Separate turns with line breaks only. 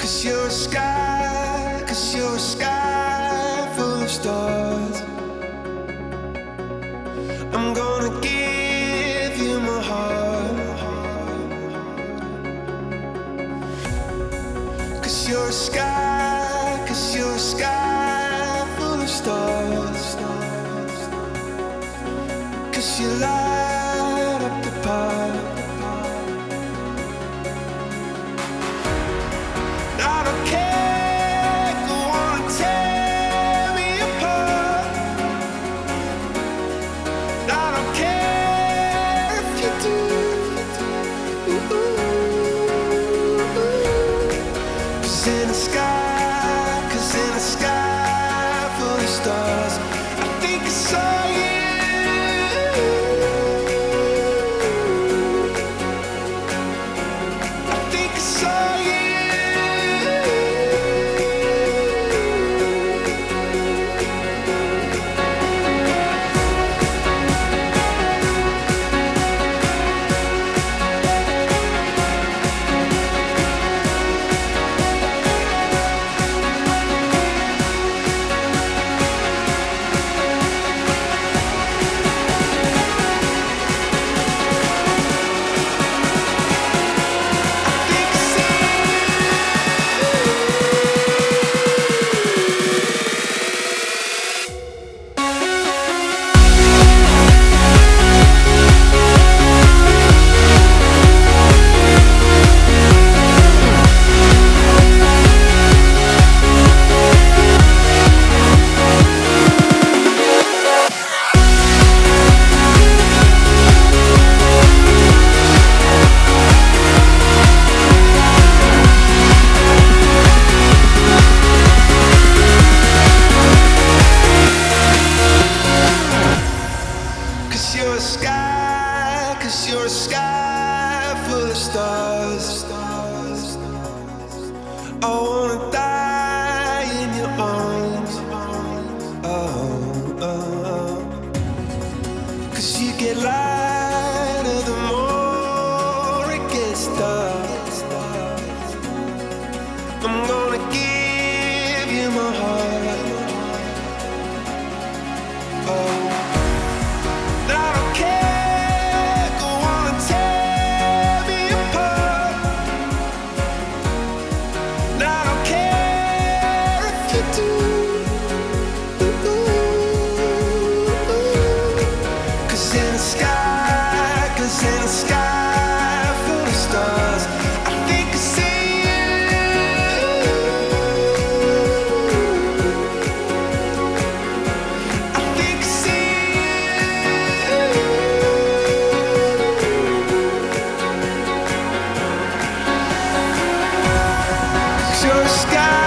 Cause you're a sky full of stars. I'm gonna give you my heart. Cause you're a sky full of stars. Cause you light up the path. I don't care, go on and tear me apart. I don't care if you do. Cause in the sky full of stars, I think I saw you. I think I saw you. Cause you're a sky full of stars. I wanna die in your arms. Oh, oh, oh. Cause you get lighter the more it gets dark. I'm gonna give you my heart. Oh. Cause in the sky full of stars, I think I see you. I think I see you. 'Cause you're a sky.